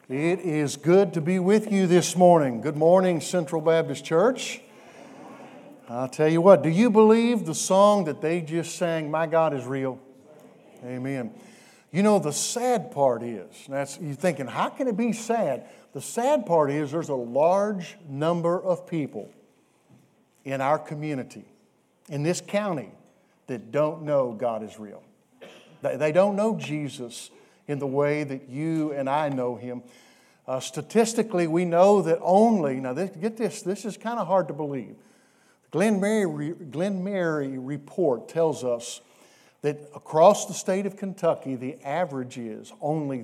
It is good to be with you this morning. Good morning, Central Baptist Church. I'll tell you what, do you believe the song that they just sang, My God is Real? Amen. You know, the sad part is, you're thinking, how can it be sad? The sad part is there's a large number of people in our community, in this county, that don't know God is real. They don't know Jesus in the way that you and I know Him. Statistically, we know that get this is kind of hard to believe. Glenn Mary report tells us that across the state of Kentucky, the average is only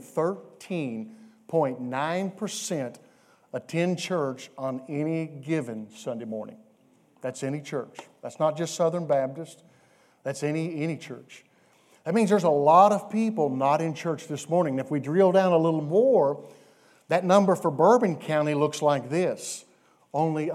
13.9% attend church on any given Sunday morning. That's any church. That's not just Southern Baptist. That's any church. That means there's a lot of people not in church this morning. If we drill down a little more, that number for Bourbon County looks like this. Only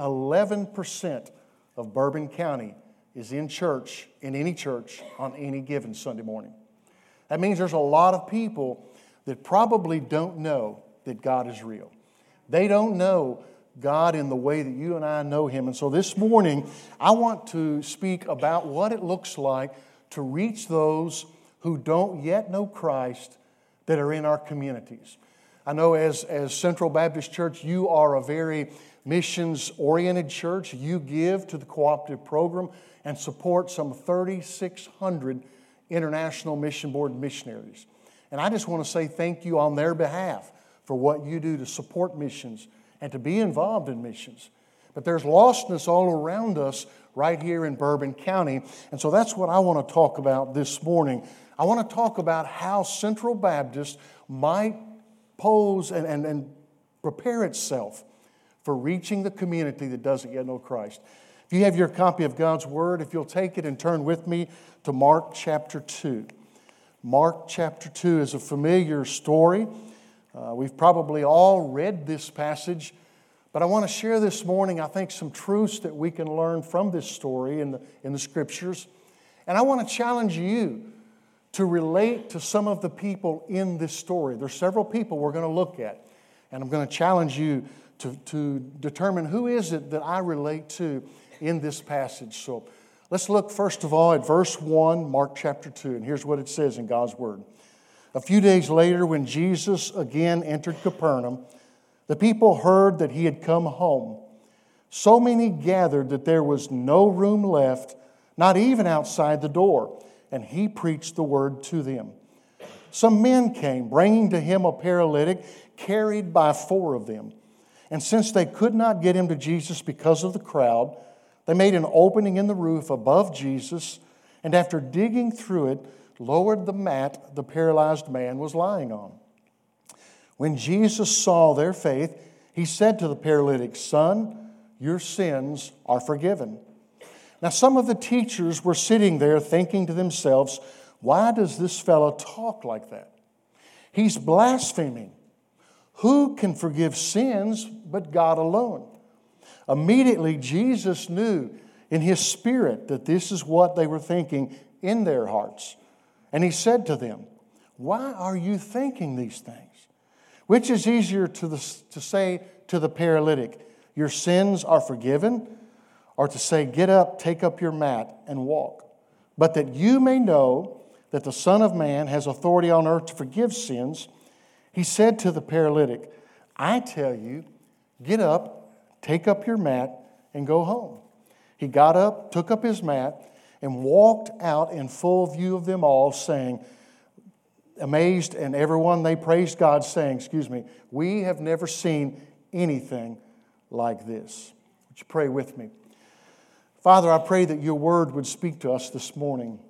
11% of Bourbon County is in church, in any church, on any given Sunday morning. That means there's a lot of people that probably don't know that God is real. They don't know God in the way that you and I know Him. And so this morning, I want to speak about what it looks like to reach those who don't yet know Christ that are in our communities. I know as Central Baptist Church, you are a very missions-oriented church. You give to the cooperative program and support some 3,600 International Mission Board missionaries. And I just want to say thank you on their behalf for what you do to support missions and to be involved in missions. But there's lostness all around us right here in Bourbon County. And so that's what I want to talk about this morning. I want to talk about how Central Baptist might pose and prepare itself for reaching the community that doesn't yet know Christ. If you have your copy of God's Word, if you'll take it and turn with me to Mark chapter 2. Mark chapter 2 is a familiar story. We've probably all read this passage, but I want to share this morning, I think, some truths that we can learn from this story in the Scriptures. And I want to challenge you to relate to some of the people in this story. There's several people we're going to look at, and I'm going to challenge you to determine who is it that I relate to in this passage. So let's look first of all at verse 1, Mark chapter 2, and here's what it says in God's Word. A few days later, when Jesus again entered Capernaum, the people heard that He had come home. So many gathered that there was no room left, not even outside the door, and He preached the word to them. Some men came, bringing to Him a paralytic, carried by 4 of them. And since they could not get him to Jesus because of the crowd, they made an opening in the roof above Jesus, and after digging through it, lowered the mat the paralyzed man was lying on. When Jesus saw their faith, He said to the paralytic, Son, your sins are forgiven. Now some of the teachers were sitting there thinking to themselves, why does this fellow talk like that? He's blaspheming. Who can forgive sins but God alone? Immediately Jesus knew in His spirit that this is what they were thinking in their hearts. And He said to them, why are you thinking these things? Which is easier to say to the paralytic, your sins are forgiven, or to say, get up, take up your mat, and walk? But that you may know that the Son of Man has authority on earth to forgive sins, He said to the paralytic, I tell you, get up, take up your mat, and go home. He got up, took up his mat, and walked out in full view of them all, saying, amazed, and everyone, they praised God, saying, we have never seen anything like this. Would you pray with me? Father, I pray that your word would speak to us this morning.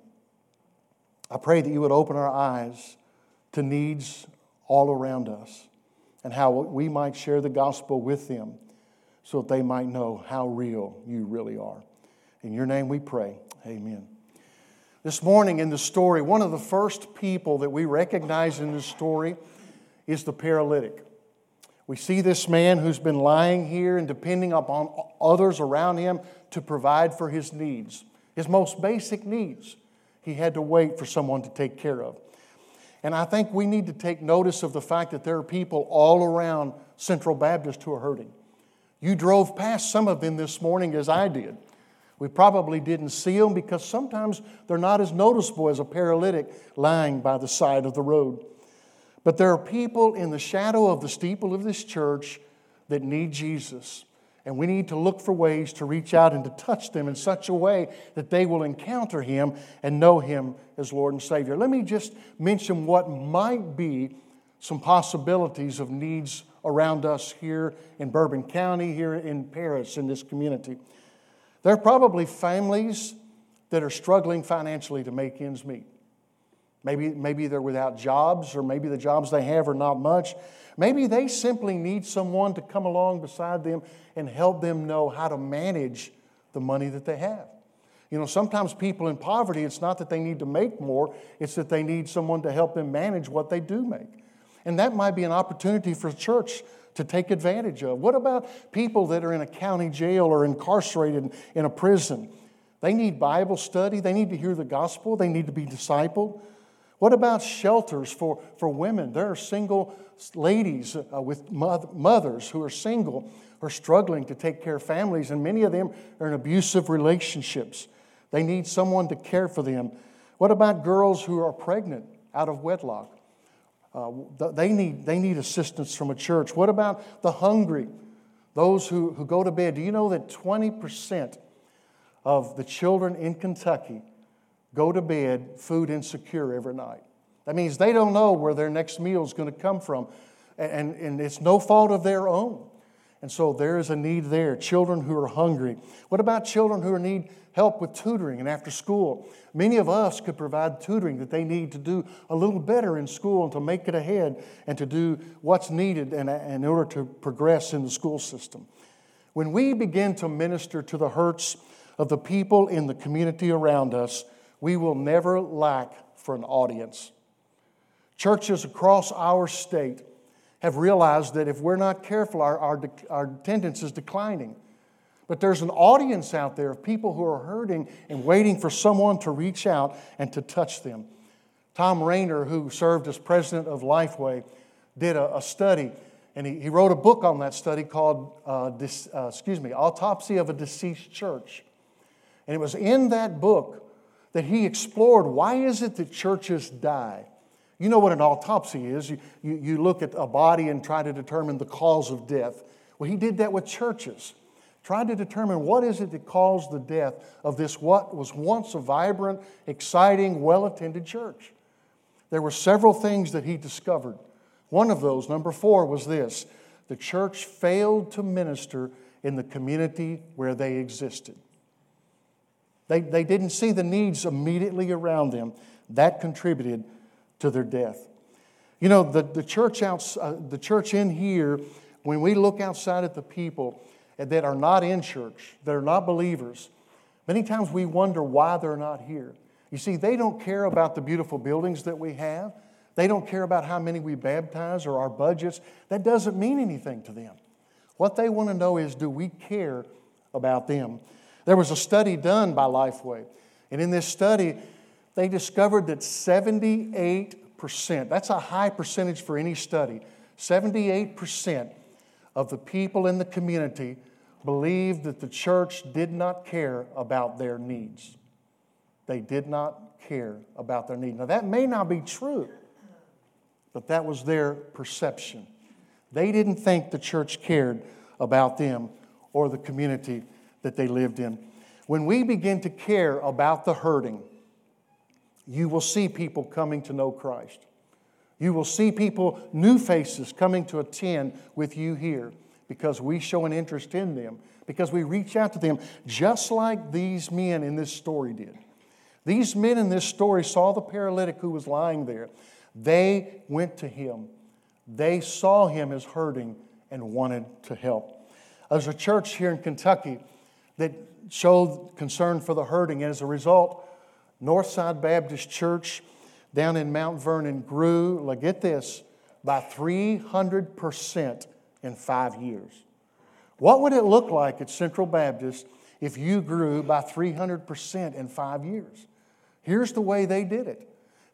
I pray that you would open our eyes to needs all around us and how we might share the gospel with them so that they might know how real you really are. In your name we pray. Amen. This morning in the story, one of the first people that we recognize in this story is the paralytic. We see this man who's been lying here and depending upon others around him to provide for his needs, his most basic needs. He had to wait for someone to take care of. And I think we need to take notice of the fact that there are people all around Central Baptist who are hurting. You drove past some of them this morning as I did. We probably didn't see them because sometimes they're not as noticeable as a paralytic lying by the side of the road. But there are people in the shadow of the steeple of this church that need Jesus. And we need to look for ways to reach out and to touch them in such a way that they will encounter Him and know Him as Lord and Savior. Let me just mention what might be some possibilities of needs around us here in Bourbon County, here in Paris, in this community. There are probably families that are struggling financially to make ends meet. Maybe they're without jobs, or maybe the jobs they have are not much. Maybe they simply need someone to come along beside them and help them know how to manage the money that they have. You know, sometimes people in poverty, it's not that they need to make more, it's that they need someone to help them manage what they do make. And that might be an opportunity for the church to take advantage of. What about people that are in a county jail or incarcerated in a prison? They need Bible study. They need to hear the gospel. They need to be discipled. What about shelters for women? There are single ladies with mothers who are single, who are struggling to take care of families, and many of them are in abusive relationships. They need someone to care for them. What about girls who are pregnant out of wedlock? They need assistance from a church. What about the hungry? Those who go to bed. Do you know that 20% of the children in Kentucky go to bed food insecure every night? That means they don't know where their next meal is going to come from. And it's no fault of their own. And so there is a need there. Children who are hungry. What about children who need help with tutoring and after school? Many of us could provide tutoring that they need to do a little better in school and to make it ahead and to do what's needed in order to progress in the school system. When we begin to minister to the hurts of the people in the community around us, we will never lack for an audience. Churches across our state have realized that if we're not careful, our attendance is declining. But there's an audience out there of people who are hurting and waiting for someone to reach out and to touch them. Tom Rayner, who served as president of Lifeway, did a study, and he wrote a book on that study called Autopsy of a Deceased Church. And it was in that book that he explored, why is it that churches die? You know what an autopsy is. You look at a body and try to determine the cause of death. Well, he did that with churches. Tried to determine what is it that caused the death of this what was once a vibrant, exciting, well-attended church. There were several things that he discovered. One of those, number 4, was this: the church failed to minister in the community where they existed. They didn't see the needs immediately around them. That contributed to their death. You know, the church in here, when we look outside at the people that are not in church, that are not believers, many times we wonder why they're not here. You see, they don't care about the beautiful buildings that we have. They don't care about how many we baptize or our budgets. That doesn't mean anything to them. What they want to know is, do we care about them? There was a study done by Lifeway, and in this study, they discovered that 78%, that's a high percentage for any study, 78% of the people in the community believed that the church did not care about their needs. They did not care about their needs. Now, that may not be true, but that was their perception. They didn't think the church cared about them or the community that they lived in. When we begin to care about the hurting, you will see people coming to know Christ. You will see people, new faces, coming to attend with you here because we show an interest in them, because we reach out to them just like these men in this story did. These men in this story saw the paralytic who was lying there. They went to him. They saw him as hurting and wanted to help. There's a church here in Kentucky that showed concern for the hurting, and as a result, Northside Baptist Church down in Mount Vernon grew, get this, by 300% in 5 years. What would it look like at Central Baptist if you grew by 300% in 5 years? Here's the way they did it.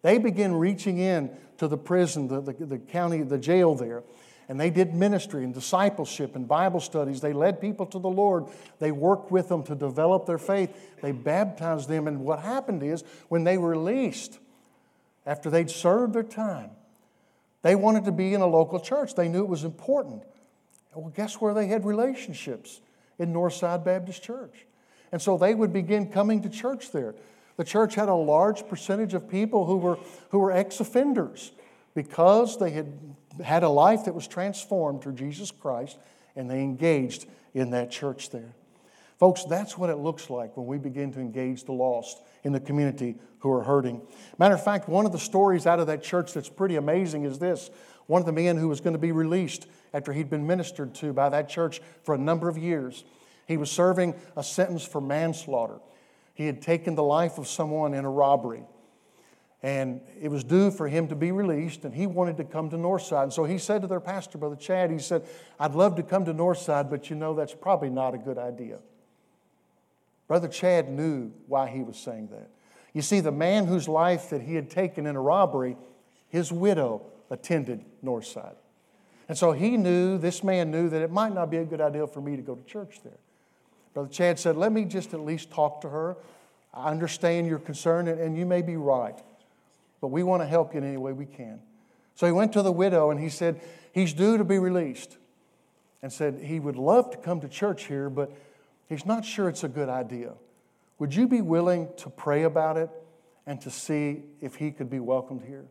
They began reaching in to the prison, the county, the jail there. And they did ministry and discipleship and Bible studies. They led people to the Lord. They worked with them to develop their faith. They baptized them. And what happened is, when they were released, after they'd served their time, they wanted to be in a local church. They knew it was important. Well, guess where they had relationships? In Northside Baptist Church. And so they would begin coming to church there. The church had a large percentage of people who were ex-offenders because they had a life that was transformed through Jesus Christ, and they engaged in that church there. Folks, that's what it looks like when we begin to engage the lost in the community who are hurting. Matter of fact, one of the stories out of that church that's pretty amazing is this. One of the men who was going to be released after he'd been ministered to by that church for a number of years, he was serving a sentence for manslaughter. He had taken the life of someone in a robbery. And it was due for him to be released, and he wanted to come to Northside. And so he said to their pastor, Brother Chad, he said, I'd love to come to Northside, but you know that's probably not a good idea. Brother Chad knew why he was saying that. You see, the man whose life that he had taken in a robbery, his widow attended Northside. And so this man knew that it might not be a good idea for me to go to church there. Brother Chad said, let me just at least talk to her. I understand your concern, and you may be right. But we want to help you in any way we can. So he went to the widow and he said, he's due to be released. And said he would love to come to church here, but he's not sure it's a good idea. Would you be willing to pray about it and to see if he could be welcomed here?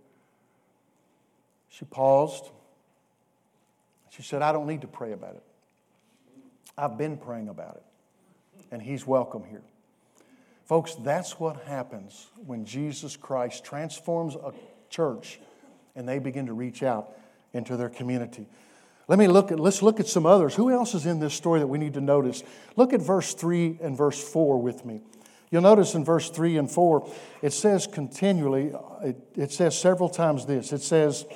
She paused. She said, I don't need to pray about it. I've been praying about it. And he's welcome here. Folks, that's what happens when Jesus Christ transforms a church and they begin to reach out into their community. Let's look at some others. Who else is in this story that we need to notice? Look at verse 3 and verse 4 with me. You'll notice in verse 3 and 4, it says continually, it says several times this. It says,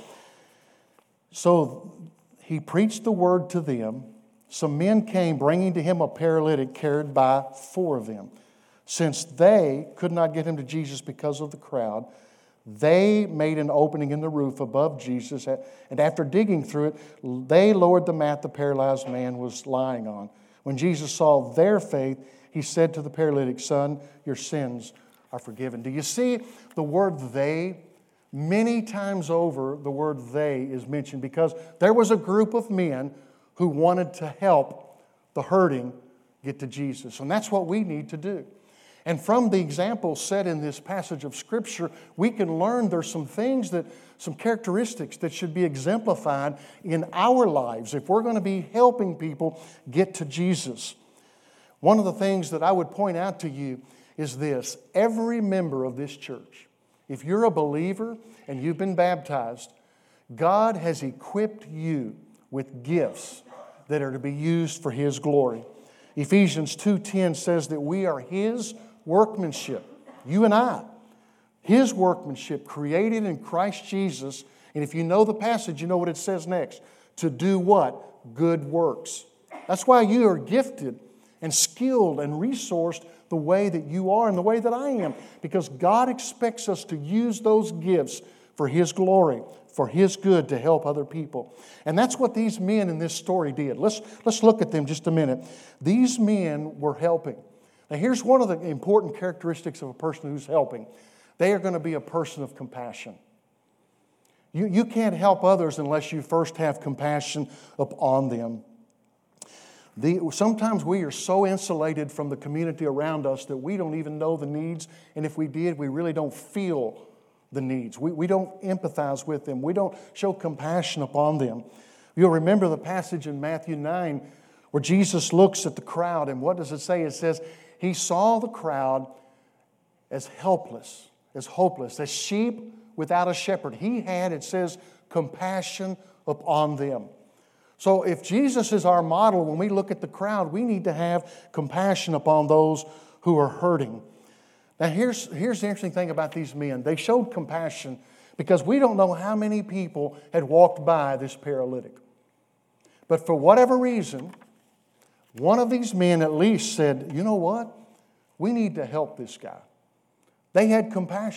so he preached the word to them. Some men came bringing to him a paralytic carried by 4 of them. Since they could not get him to Jesus because of the crowd, they made an opening in the roof above Jesus, and after digging through it, they lowered the mat the paralyzed man was lying on. When Jesus saw their faith, he said to the paralytic, son, your sins are forgiven. Do you see the word they? Many times over, the word they is mentioned because there was a group of men who wanted to help the hurting get to Jesus. And that's what we need to do. And from the examples set in this passage of Scripture, we can learn there's some characteristics that should be exemplified in our lives if we're going to be helping people get to Jesus. One of the things that I would point out to you is this. Every member of this church, if you're a believer and you've been baptized, God has equipped you with gifts that are to be used for His glory. Ephesians 2:10 says that we are His workmanship, you and I, His workmanship created in Christ Jesus. And if you know the passage, you know what it says next. To do what? Good works. That's why you are gifted and skilled and resourced the way that you are and the way that I am. Because God expects us to use those gifts for His glory, for His good, to help other people. And that's what these men in this story did. Let's look at them just a minute. These men were helping. Now here's one of the important characteristics of a person who's helping. They are going to be a person of compassion. You can't help others unless you first have compassion upon them. Sometimes we are so insulated from the community around us that we don't even know the needs, and if we did, we really don't feel the needs. We don't empathize with them. We don't show compassion upon them. You'll remember the passage in Matthew 9 where Jesus looks at the crowd, and what does it say? It says, He saw the crowd as helpless, as hopeless, as sheep without a shepherd. He had, it says, compassion upon them. So if Jesus is our model, when we look at the crowd, we need to have compassion upon those who are hurting. Now here's the interesting thing about these men. They showed compassion because we don't know how many people had walked by this paralytic. But for whatever reason, one of these men at least said, you know what? We need to help this guy. They had compassion.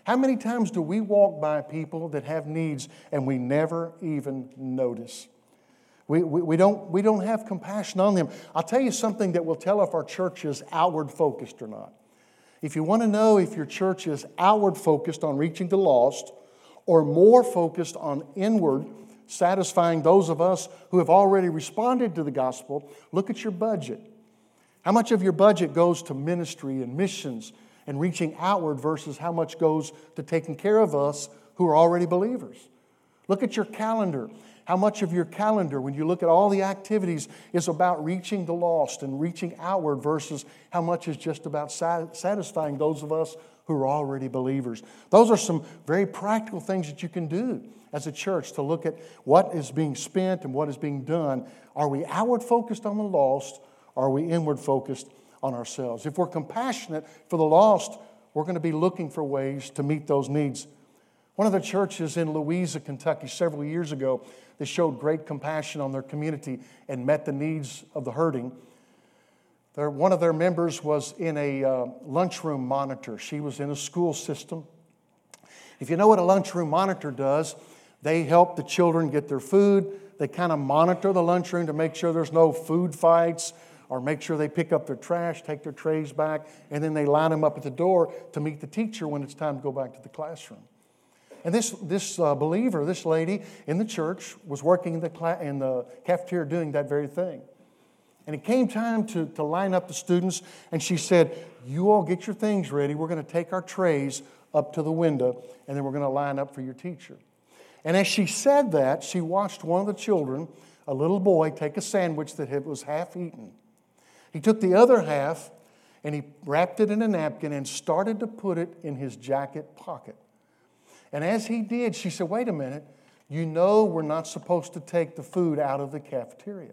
How many times do we walk by people that have needs and we never even notice? We don't have compassion on them. I'll tell you something that will tell if our church is outward focused or not. If you want to know if your church is outward focused on reaching the lost or more focused on inward, satisfying those of us who have already responded to the gospel, look at your budget. How much of your budget goes to ministry and missions and reaching outward versus how much goes to taking care of us who are already believers? Look at your calendar. How much of your calendar, when you look at all the activities, is about reaching the lost and reaching outward versus how much is just about satisfying those of us who are already believers? Those are some very practical things that you can do as a church to look at what is being spent and what is being done. Are we outward focused on the lost? Or are we inward focused on ourselves? If we're compassionate for the lost, we're going to be looking for ways to meet those needs. One of the churches in Louisa, Kentucky, several years ago, they showed great compassion on their community and met the needs of the hurting. One of their members was in a lunchroom monitor. She was in a school system. If you know what a lunchroom monitor does, they help the children get their food. They kind of monitor the lunchroom to make sure there's no food fights or make sure they pick up their trash, take their trays back, and then they line them up at the door to meet the teacher when it's time to go back to the classroom. And this believer, this lady in the church, was working in the cafeteria doing that very thing. And it came time to line up the students, and she said, "You all get your things ready. We're going to take our trays up to the window, and then we're going to line up for your teacher." And as she said that, she watched one of the children, a little boy, take a sandwich that was half eaten. He took the other half, and he wrapped it in a napkin and started to put it in his jacket pocket. And as he did, she said, "Wait a minute, you know we're not supposed to take the food out of the cafeteria."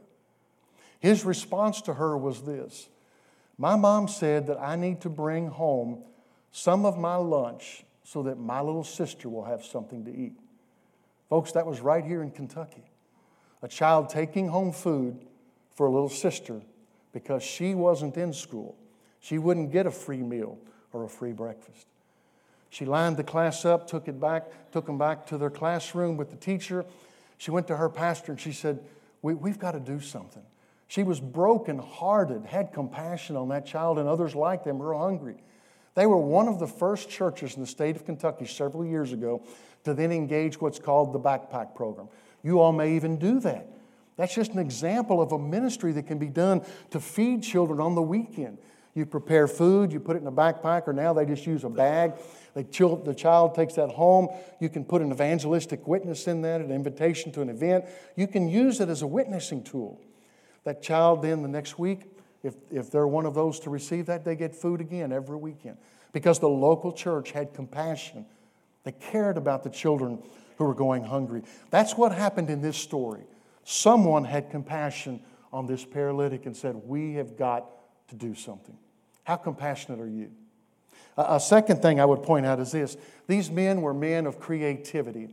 His response to her was this: "My mom said that I need to bring home some of my lunch so that my little sister will have something to eat." Folks, that was right here in Kentucky. A child taking home food for a little sister because she wasn't in school. She wouldn't get a free meal or a free breakfast. She lined the class up, took them back to their classroom with the teacher. She went to her pastor and she said, we've got to do something. She was brokenhearted, had compassion on that child and others like them who were hungry. They were one of the first churches in the state of Kentucky several years ago to then engage what's called the backpack program. You all may even do that. That's just an example of a ministry that can be done to feed children on the weekend. You prepare food, you put it in a backpack, or now they just use a bag. The child takes that home. You can put an evangelistic witness in that, an invitation to an event. You can use it as a witnessing tool. That child then the next week, if they're one of those to receive that, they get food again every weekend. Because the local church had compassion. They cared about the children who were going hungry. That's what happened in this story. Someone had compassion on this paralytic and said, we have got to do something. How compassionate are you? A second thing I would point out is this. These men were men of creativity.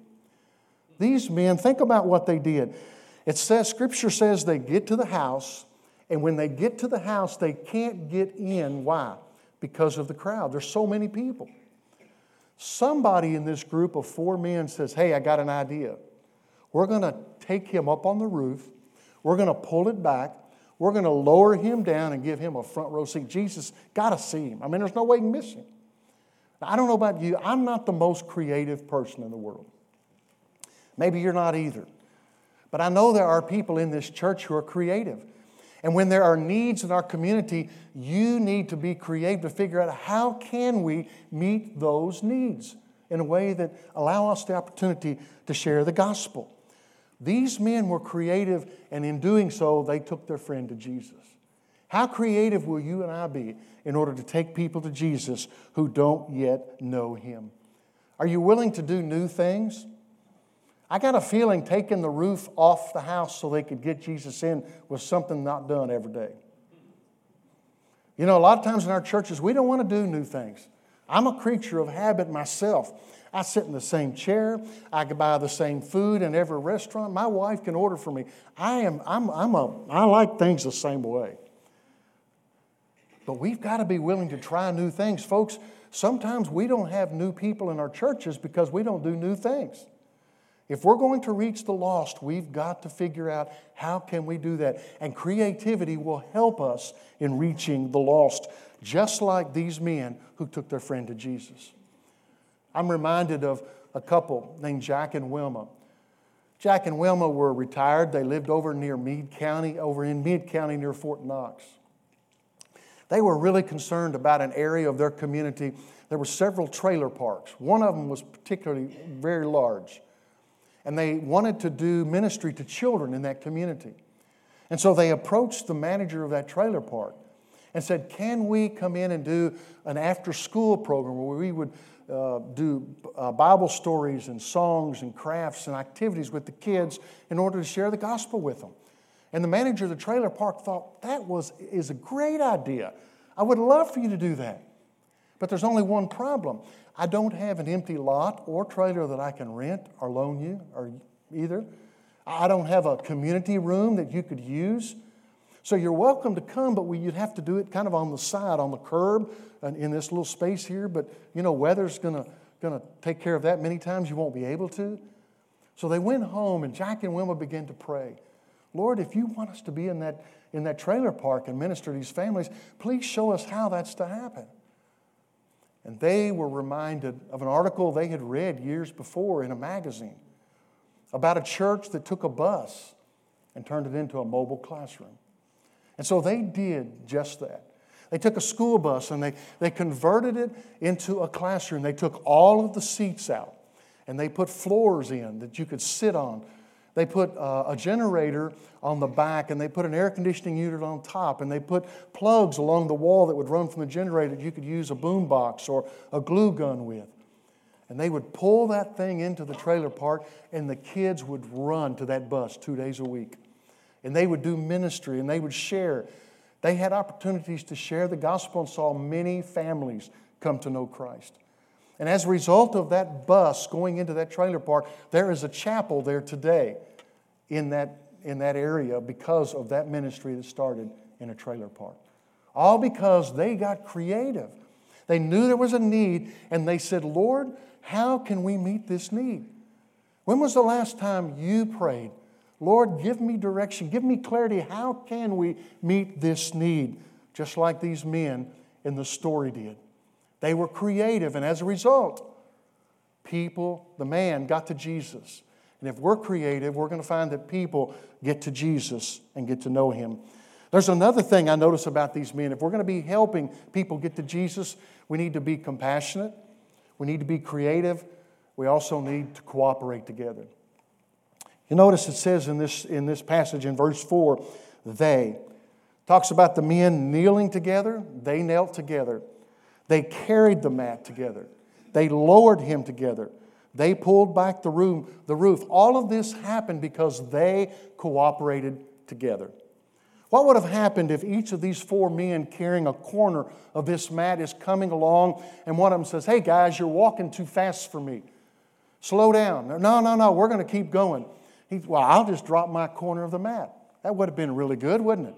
These men, think about what they did. It says, Scripture says they get to the house, and when they get to the house, they can't get in. Why? Because of the crowd. There's so many people. Somebody in this group of 4 men says, hey, I got an idea. We're going to take him up on the roof. We're going to pull it back. We're going to lower him down and give him a front row seat. Jesus got to see him. I mean, there's no way you can miss him. Now, I don't know about you. I'm not the most creative person in the world. Maybe you're not either. But I know there are people in this church who are creative. And when there are needs in our community, you need to be creative to figure out how can we meet those needs in a way that allow us the opportunity to share the gospel. These men were creative, and in doing so, they took their friend to Jesus. How creative will you and I be in order to take people to Jesus who don't yet know Him? Are you willing to do new things? I got a feeling taking the roof off the house so they could get Jesus in was something not done every day. You know, a lot of times in our churches, we don't want to do new things. I'm a creature of habit myself. I sit in the same chair. I can buy the same food in every restaurant. My wife can order for me. I like things the same way. But we've got to be willing to try new things. Folks, Sometimes we don't have new people in our churches because we don't do new things. If we're going to reach the lost, we've got to figure out how can we do that. And creativity will help us in reaching the lost, just like these men who took their friend to Jesus. I'm reminded of a couple named Jack and Wilma. Jack and Wilma were retired. They lived over near Meade County, over in Meade County near Fort Knox. They were really concerned about an area of their community. There were several trailer parks. One of them was particularly very large. And they wanted to do ministry to children in that community. And so they approached the manager of that trailer park and said, can we come in and do an after-school program where we would do Bible stories and songs and crafts and activities with the kids in order to share the gospel with them? And the manager of the trailer park thought, is a great idea. I would love for you to do that. But there's only one problem. I don't have an empty lot or trailer that I can rent or loan you or either. I don't have a community room that you could use. So you're welcome to come, but you'd have to do it kind of on the side, on the curb, in this little space here. But, weather's going to take care of that. Many times you won't be able to. So they went home, and Jack and Wilma began to pray. Lord, if you want us to be in that trailer park and minister to these families, please show us how that's to happen. And they were reminded of an article they had read years before in a magazine about a church that took a bus and turned it into a mobile classroom. And so they did just that. They took a school bus and they converted it into a classroom. They took all of the seats out and they put floors in that you could sit on. They put a generator on the back, and they put an air conditioning unit on top, and they put plugs along the wall that would run from the generator that you could use a boom box or a glue gun with. And they would pull that thing into the trailer park, and the kids would run to that bus 2 days a week. And they would do ministry, and they would share. They had opportunities to share the gospel and saw many families come to know Christ. And as a result of that bus going into that trailer park, there is a chapel there today in that area because of that ministry that started in a trailer park. All because they got creative. They knew there was a need, and they said, Lord, how can we meet this need? When was the last time you prayed, Lord, give me direction, give me clarity, how can we meet this need? Just like these men in the story did. They were creative, and as a result, the man got to Jesus. And if we're creative, we're going to find that people get to Jesus and get to know Him. There's another thing I notice about these men. If we're going to be helping people get to Jesus, we need to be compassionate. We need to be creative. We also need to cooperate together. You notice it says in this passage in verse 4, they. Talks about the men kneeling together. They knelt together. They carried the mat together. They lowered him together. They pulled back the roof. All of this happened because they cooperated together. What would have happened if each of these 4 men carrying a corner of this mat is coming along and one of them says, hey guys, you're walking too fast for me. Slow down. No, we're going to keep going. Well, I'll just drop my corner of the mat. That would have been really good, wouldn't it?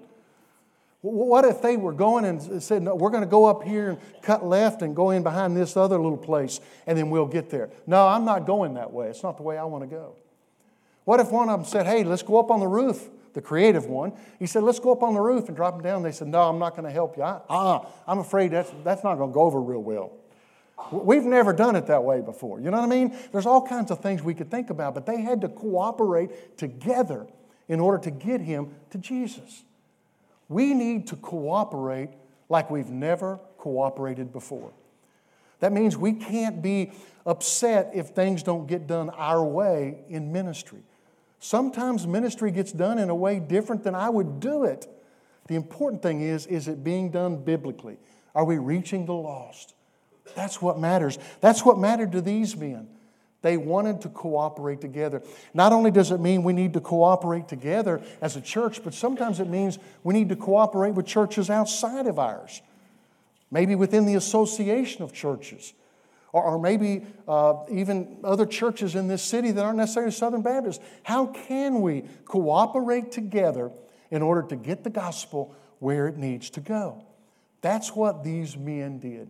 What if they were going and said, no, we're going to go up here and cut left and go in behind this other little place and then we'll get there. No, I'm not going that way. It's not the way I want to go. What if one of them said, hey, let's go up on the roof, the creative one. He said, let's go up on the roof and drop them down. They said, no, I'm not going to help you. I'm afraid that's not going to go over real well. We've never done it that way before. You know what I mean? There's all kinds of things we could think about, but they had to cooperate together in order to get him to Jesus. We need to cooperate like we've never cooperated before. That means we can't be upset if things don't get done our way in ministry. Sometimes ministry gets done in a way different than I would do it. The important thing is it being done biblically? Are we reaching the lost? That's what matters. That's what mattered to these men. They wanted to cooperate together. Not only does it mean we need to cooperate together as a church, but sometimes it means we need to cooperate with churches outside of ours. Maybe within the association of churches. Or maybe even other churches in this city that aren't necessarily Southern Baptist. How can we cooperate together in order to get the gospel where it needs to go? That's what these men did.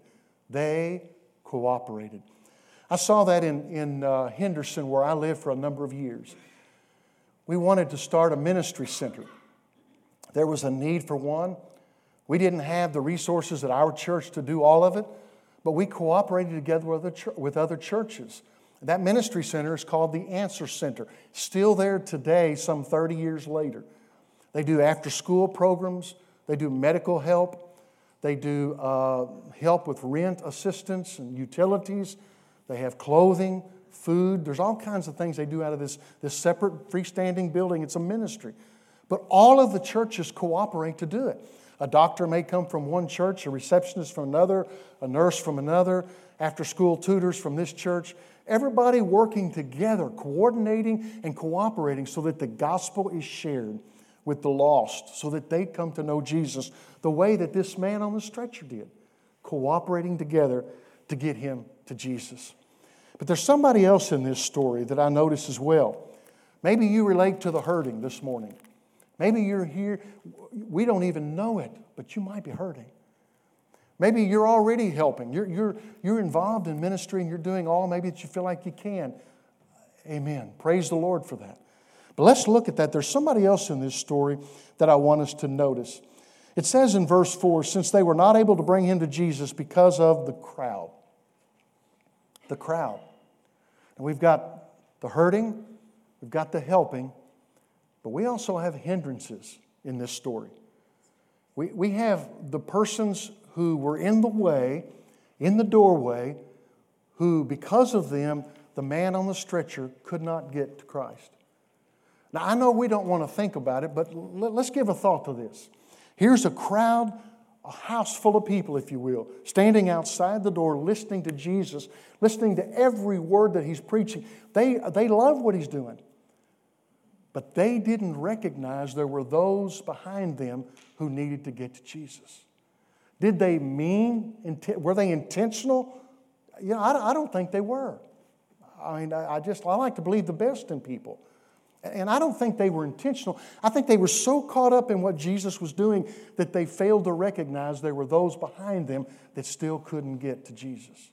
They cooperated. I saw that in Henderson, where I lived for a number of years. We wanted to start a ministry center. There was a need for one. We didn't have the resources at our church to do all of it, but we cooperated together with other churches. That ministry center is called the Answer Center. Still there today, some 30 years later. They do after-school programs. They do medical help. They do help with rent assistance and utilities. They have clothing, food. There's all kinds of things they do out of this separate freestanding building. It's a ministry. But all of the churches cooperate to do it. A doctor may come from one church, a receptionist from another, a nurse from another, after-school tutors from this church. Everybody working together, coordinating and cooperating so that the gospel is shared with the lost, so that they come to know Jesus the way that this man on the stretcher did, cooperating together to get him to Jesus. But there's somebody else in this story that I notice as well. Maybe you relate to the hurting this morning. Maybe you're here, we don't even know it, but you might be hurting. Maybe you're already helping. You're involved in ministry and you're doing all maybe that you feel like you can. Amen. Praise the Lord for that. But let's look at that. There's somebody else in this story that I want us to notice. It says in verse 4, since they were not able to bring him to Jesus because of the crowd. The crowd. And we've got the hurting, we've got the helping, but we also have hindrances in this story. We have the persons who were in the way, in the doorway, who because of them, the man on the stretcher could not get to Christ. Now, I know we don't want to think about it, but let's give a thought to this. Here's a crowd, a house full of people, if you will, standing outside the door, listening to Jesus, listening to every word that he's preaching. They love what he's doing. But they didn't recognize there were those behind them who needed to get to Jesus. Did they were they intentional? You know, I don't think they were. I mean, I like to believe the best in people. And I don't think they were intentional. I think they were so caught up in what Jesus was doing that they failed to recognize there were those behind them that still couldn't get to Jesus.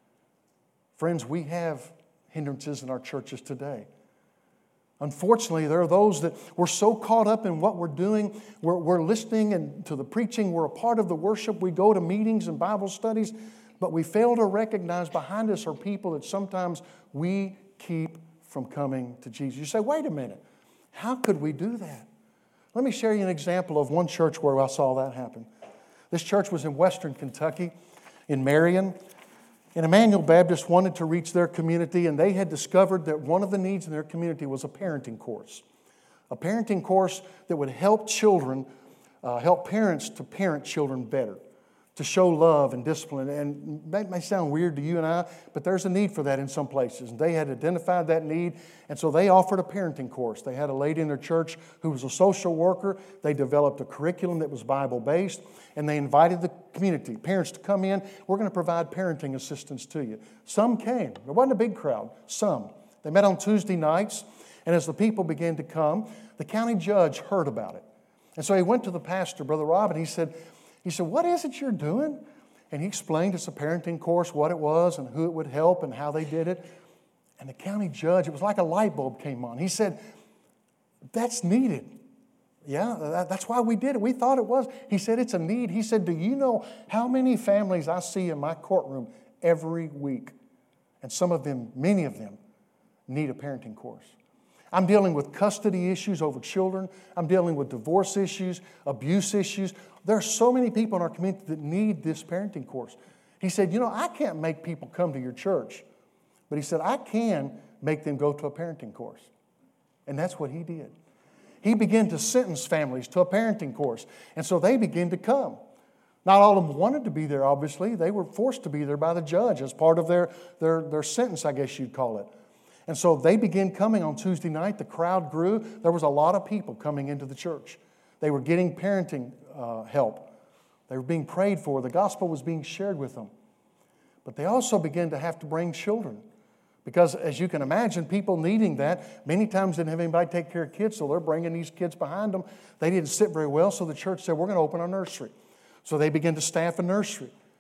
Friends, we have hindrances in our churches today. Unfortunately, there are those that we're so caught up in what we're doing. We're listening to the preaching. We're a part of the worship. We go to meetings and Bible studies. But we fail to recognize behind us are people that sometimes we keep from coming to Jesus. You say, wait a minute. How could we do that? Let me share you an example of one church where I saw that happen. This church was in Western Kentucky, in Marion. And Emmanuel Baptist wanted to reach their community, and they had discovered that one of the needs in their community was a parenting course. A parenting course that would help children, help parents to parent children better, to show love and discipline. And that may sound weird to you and I, but there's a need for that in some places. And they had identified that need, and so they offered a parenting course. They had a lady in their church who was a social worker. They developed a curriculum that was Bible-based, and they invited the community, parents, to come in. We're going to provide parenting assistance to you. Some came. There wasn't a big crowd. Some. They met on Tuesday nights, and as the people began to come, the county judge heard about it. And so he went to the pastor, Brother Rob, and he said, what is it you're doing? And he explained it's a parenting course, what it was and who it would help and how they did it. And the county judge, it was like a light bulb came on. He said, that's needed. Yeah, that's why we did it. We thought it was. He said, it's a need. He said, do you know how many families I see in my courtroom every week? And some of them, many of them, need a parenting course. I'm dealing with custody issues over children. I'm dealing with divorce issues, abuse issues. There are so many people in our community that need this parenting course. He said, I can't make people come to your church. But he said, I can make them go to a parenting course. And that's what he did. He began to sentence families to a parenting course. And so they began to come. Not all of them wanted to be there, obviously. They were forced to be there by the judge as part of their sentence, I guess you'd call it. And so they began coming on Tuesday night. The crowd grew. There was a lot of people coming into the church. They were getting parenting help. They were being prayed for. The gospel was being shared with them. But they also began to have to bring children. Because as you can imagine, people needing that, many times didn't have anybody take care of kids, so they're bringing these kids behind them. They didn't sit very well, so the church said, we're going to open a nursery. So they began to staff a nursery.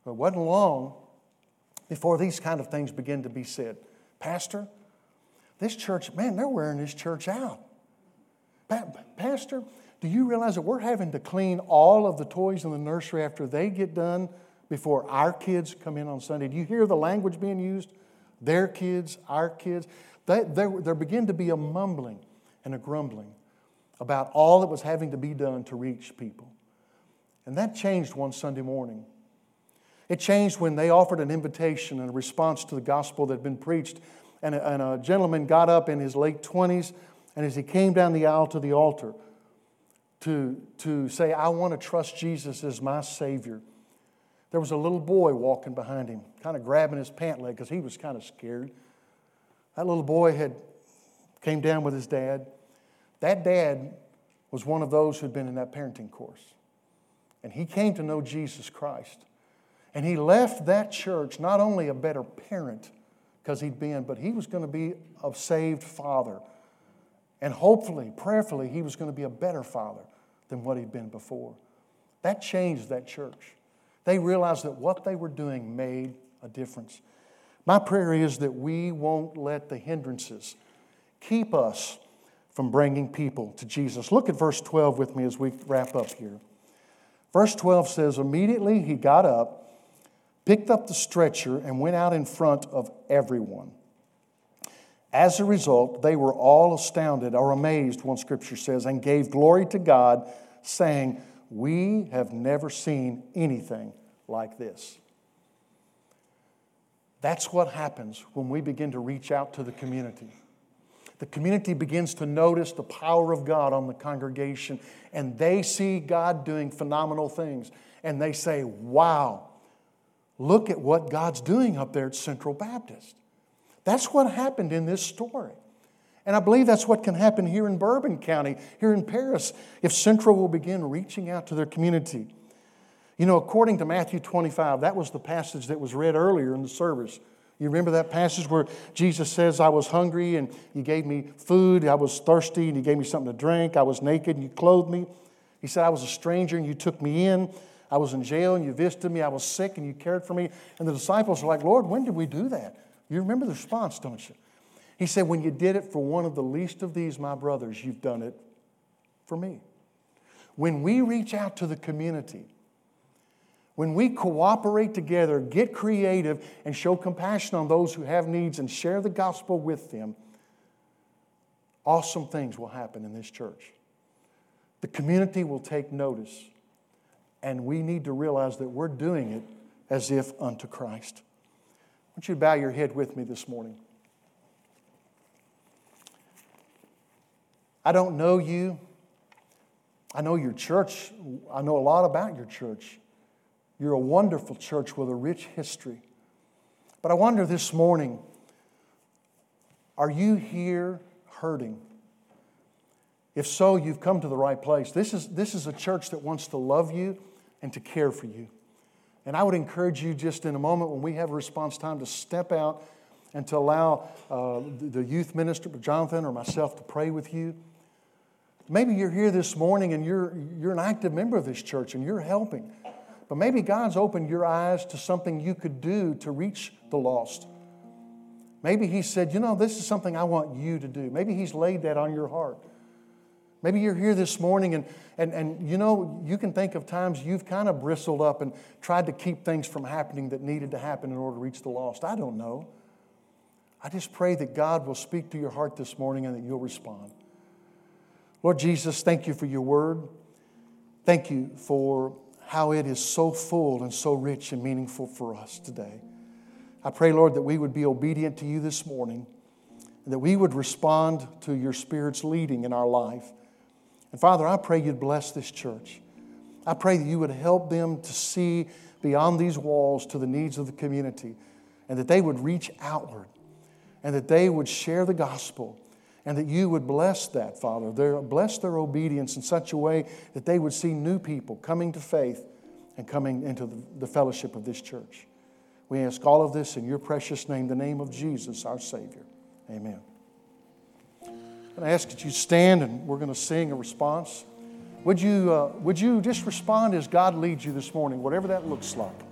It wasn't long before these kind of things began to be said. Pastor, this church, man, they're wearing this church out. Pastor, do you realize that we're having to clean all of the toys in the nursery after they get done before our kids come in on Sunday? Do you hear the language being used? Their kids, our kids. There began to be a mumbling and a grumbling about all that was having to be done to reach people. And that changed one Sunday morning. It changed when they offered an invitation and a response to the gospel that had been preached. And a gentleman got up in his late 20s, and as he came down the aisle to the altar to say, I want to trust Jesus as my Savior, there was a little boy walking behind him, kind of grabbing his pant leg because he was kind of scared. That little boy came down with his dad. That dad was one of those who had been in that parenting course. And he came to know Jesus Christ. And he left that church not only a better parent, because he'd been, but he was going to be a saved father. And hopefully, prayerfully, he was going to be a better father than what he'd been before. That changed that church. They realized that what they were doing made a difference. My prayer is that we won't let the hindrances keep us from bringing people to Jesus. Look at verse 12 with me as we wrap up here. Verse 12 says, immediately he got up, picked up the stretcher, and went out in front of everyone. As a result, they were all astounded or amazed, one scripture says, and gave glory to God, saying, we have never seen anything like this. That's what happens when we begin to reach out to the community. The community begins to notice the power of God on the congregation, and they see God doing phenomenal things. And they say, wow, look at what God's doing up there at Central Baptist. That's what happened in this story. And I believe that's what can happen here in Bourbon County, here in Paris, if Central will begin reaching out to their community. You know, according to Matthew 25, that was the passage that was read earlier in the service. You remember that passage where Jesus says, I was hungry and you gave me food. I was thirsty and you gave me something to drink. I was naked and you clothed me. He said, I was a stranger and you took me in. I was in jail and you visited me. I was sick and you cared for me. And the disciples are like, Lord, when did we do that? You remember the response, don't you? He said, when you did it for one of the least of these, my brothers, you've done it for me. When we reach out to the community, when we cooperate together, get creative, and show compassion on those who have needs and share the gospel with them, awesome things will happen in this church. The community will take notice, and we need to realize that we're doing it as if unto Christ. I want you to bow your head with me this morning. I don't know you. I know your church. I know a lot about your church. You're a wonderful church with a rich history. But I wonder this morning, are you here hurting? If so, you've come to the right place. This is a church that wants to love you and to care for you. And I would encourage you just in a moment when we have a response time to step out and to allow the youth minister, Jonathan, or myself to pray with you. Maybe you're here this morning and you're an active member of this church and you're helping. But maybe God's opened your eyes to something you could do to reach the lost. Maybe He said, you know, this is something I want you to do. Maybe He's laid that on your heart. Maybe you're here this morning and you know, you can think of times you've kind of bristled up and tried to keep things from happening that needed to happen in order to reach the lost. I don't know. I just pray that God will speak to your heart this morning and that you'll respond. Lord Jesus, thank you for your word. Thank you for how it is so full and so rich and meaningful for us today. I pray, Lord, that we would be obedient to you this morning and that we would respond to your Spirit's leading in our life. And Father, I pray you'd bless this church. I pray that you would help them to see beyond these walls to the needs of the community and that they would reach outward and that they would share the gospel and that you would bless that, Father. Bless their obedience in such a way that they would see new people coming to faith and coming into the fellowship of this church. We ask all of this in your precious name, the name of Jesus, our Savior. Amen. And I ask that you stand and we're going to sing a response. Would you just respond as God leads you this morning, whatever that looks like?